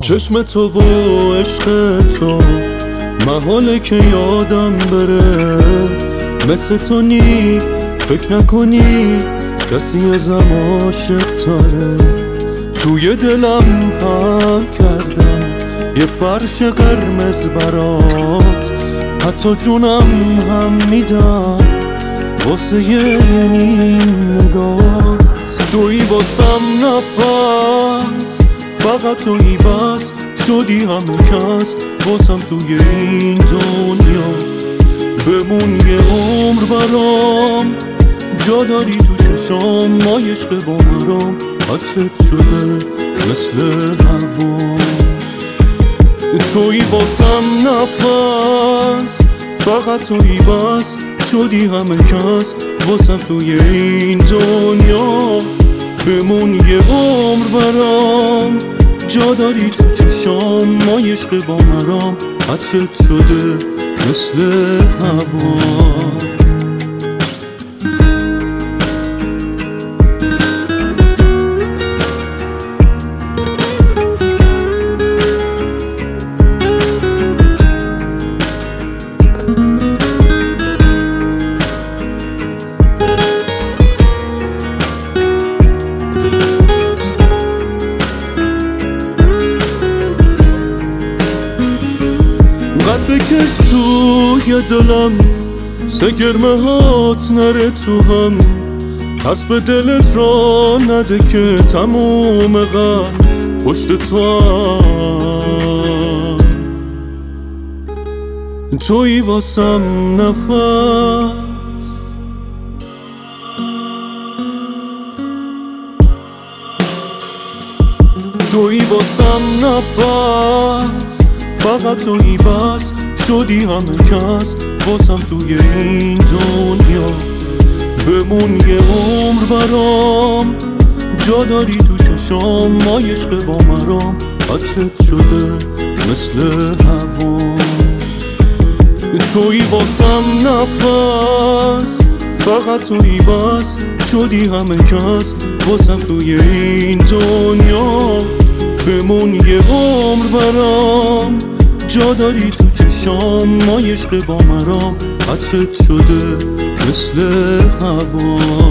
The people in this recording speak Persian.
چشم تو و عشق تو محاله که یادم بره. مثل تو نی فکر نکنی کسی ازم عاشق تره. توی دلم پهن کردم یه فرش قرمز برات، حتی جونم هم میدم واسه یه نیم نگات. توی واسم نفس، فقط توی بس شدی همه کس واسم توی این دنیا. بمون یه عمر برام، جا داری تو چشام، ما عشق با مرام. عطرت شده مثل هوا، توی واسم نفس، فقط توی بس شدی همه کس واسم توی این دنیا. بمون یه عمر برام، جا داری تو چشام، ما عشق با مرام. عطرت شده مثل هوا. قد بکش توی دلم، سگرمه هات نره تو هم. ترس به دلت را نده که تموم قد پشت تو هم. توی واسم نفس، توی واسم نفس، فقط توی بس شدی همه کس واسم توی این دنیا. بمون یه عمر برام، جا داری تو چشام، ما عشق با مرام. عطرت شده مثل هوا، توی واسم نفس، فقط توی بس شدی همه کس واسم توی این دنیا. بمون یه عمر برام، جا داری تو چشام، ما عشق با مرام. عطرت شده مثل هوا.